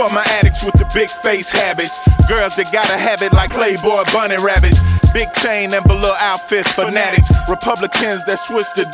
For my addicts with the big face habits, girls that gotta have it like Playboy bunny rabbits, big chain and below outfit fanatics, Republicans that switch the